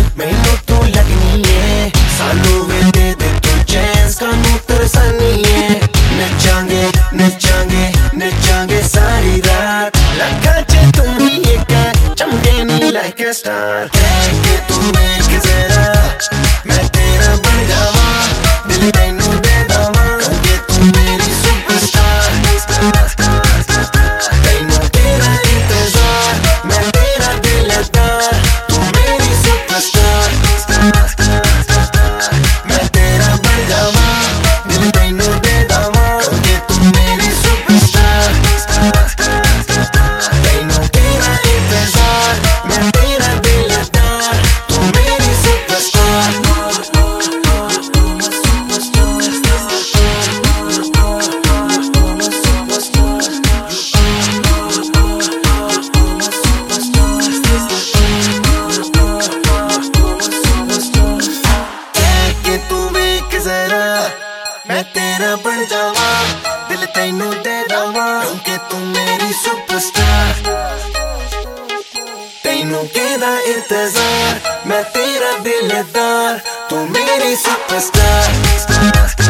मैनू तू लगनी है, सानू वे दे दे तू चैन, सानू तरसनी है। नचांगे नचांगे नचांगे सारी रात, लगा चे तू ही एक चमके नी लाइक अ स्टार। के तू देख जरा मैं तेरा बन जावा, दिल तैनू दे दवा, के तू मेरी सुपरस्टार। तैनू तेरा इंतजार, मैं तेरा दिलदार, तू मेरी सुपरस्टार। मैं तेरा बन जावा, दिल तैनू दे दवा, के तू मेरी सुपरस्टार। तैनू तेरा इंतजार, मैं तेरा दिलदार, तू मेरी सुपरस्टार। के तू वेख जरा मैं तेरा बन जावा, दिल तैनू दे दवा, क्योंकि तू मेरी सुपरस्टार। तैनू केदा इंतजार, मैं तेरा दिलदार, तू मेरी सुपरस्टार।